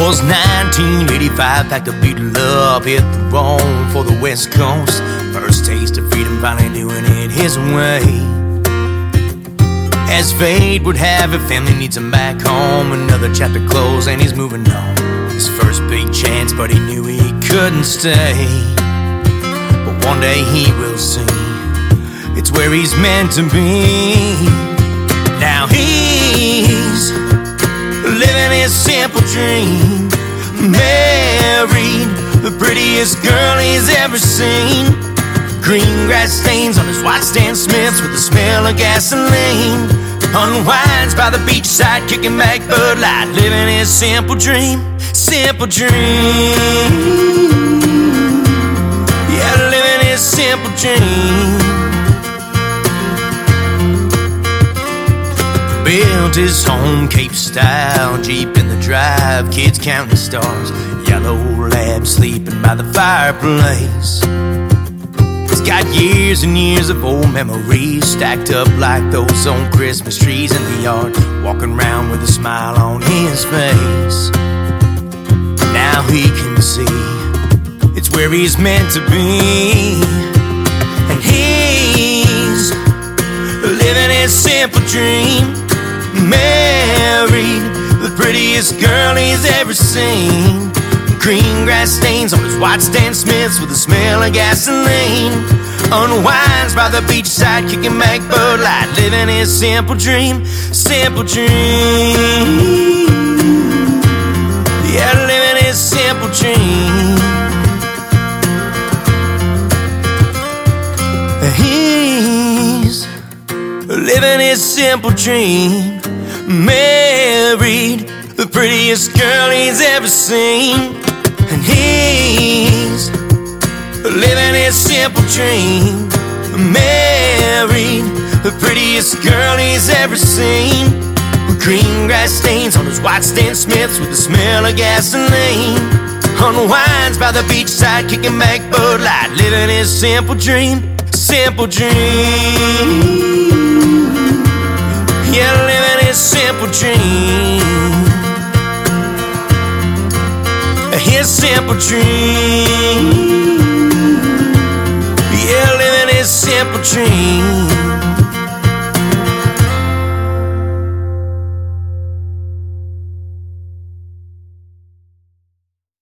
Was 1985, packed a beetle up, hit the road for the West Coast. First taste of freedom, finally doing it his way. As fate would have it, family needs him back home. Another chapter closed and he's moving on. His first big chance, but he knew he couldn't stay. But one day he will see, it's where he's meant to be. Now he's living his simple dream, married the prettiest girl he's ever seen. Green grass stains on his white Stan Smiths with the smell of gasoline. Unwinds by the beachside, kicking back Bud Light, living his simple dream, simple dream. Yeah, living his simple dream. Built his home Cape style, Jeep in the drive, kids counting stars, yellow lab sleeping by the fireplace. He's got years and years of old memories stacked up like those old Christmas trees in the yard, walking around with a smile on his face. Now he can see it's where he's meant to be, and he's living his simple dream, married the prettiest girl he's ever seen. Green grass stains on his white Stan Smiths with the smell of gasoline. Unwinds by the beachside, kicking back Bud Light, living his simple dream, simple dream. Yeah, living his simple dream. He's living his simple dream, married the prettiest girl he's ever seen. And he's living his simple dream, married the prettiest girl he's ever seen. Green grass stains on his white Stan Smiths with the smell of gasoline. Unwinds by the beachside, kicking back Bud Light, living his simple dream, simple dream. Yeah, living his simple dream, his simple dream. Yeah, living his simple dream.